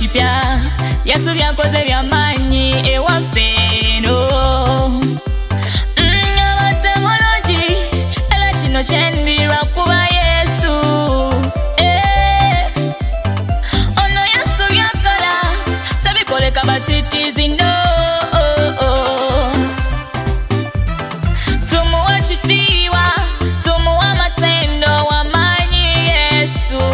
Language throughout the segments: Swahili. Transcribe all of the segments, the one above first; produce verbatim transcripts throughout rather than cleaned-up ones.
chipya Yesu byakoze byamanyi ewafeno abatemologi era kino kyendirwa kuba Yesu ono Yesu byakola tebikoleka batitizi no tumuwa kitiibwa tumuwa amatendo wamanyi Yesu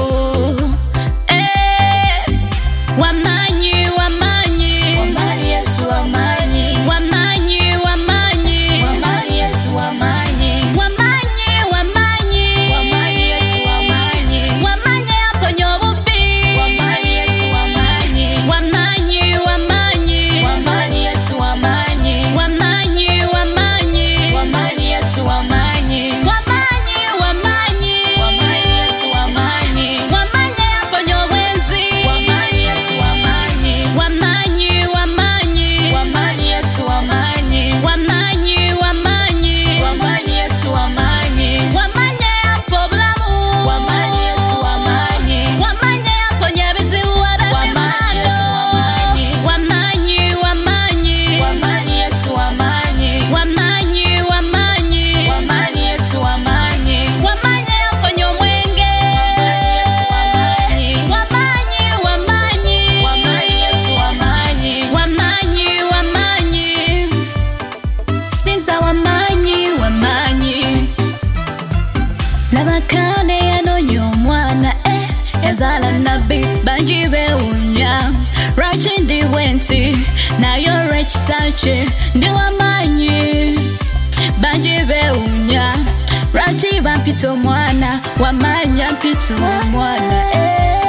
Labakane yanonyo mwana eh yazala nabi banjibe unya rachindi wenti na yore chisache ndi wamanyi banjibe unya rachiba mpito mwana wamanya mpito mwana eh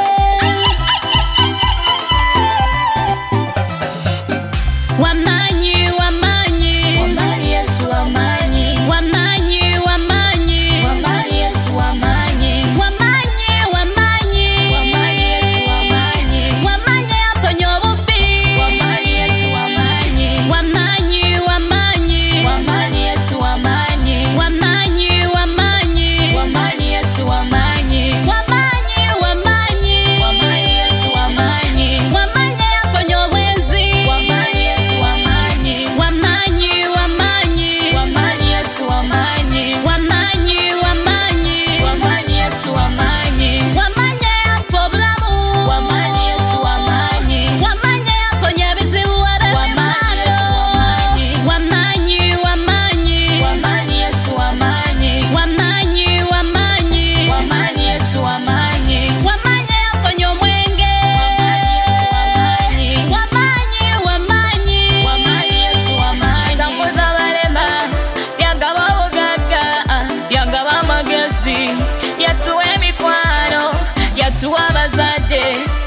wamanyi wamanyi wamanyi Yesu wamanyi wamanyi wamanyi wamanyi Yesu wamanyi wamanyi wamanyi wamanyi Yesu wamanyi wamanyi aponyo bubi wamanyi Yesu wamanyi wamanyi wamanyi wamanyi Yesu wamanyi wamanyi wamanyi wamanyi Yesu wamanyi wamanyi wamanyi wamanyi Yesu wamanyi wamanyi aponyo bwenzi wamanyi Yesu wamanyi wamanyi wamanyi wamanyi Yesu wamanyi wamanyi wamanyi wamanyi Yesu wamanyi wamanyi apobulamu wamanyi Yesu wamanyi wamanyi aponya bizibu wamanyi wamanyi wamanyi wamanyi Yesu wamanyi wamanyi wamanyi wamanyi Yesu wamanyi wamanyi aponya omwenge wamanyi wamanyi wamanyi wamanyi Yesu wamanyi sambuza balema yangaba ogaga yangaba amagezi yatuwa emikwano yatuwa abazadde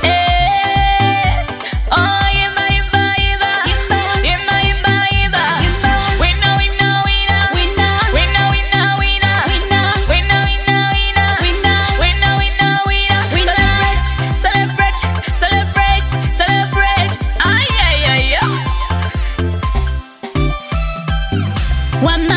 oh yimba yimba yimba yimba yimba yimba wina wina wina wina wina wina wina wina wina wina wina wina celebrate celebrate celebrate ay ay ay ay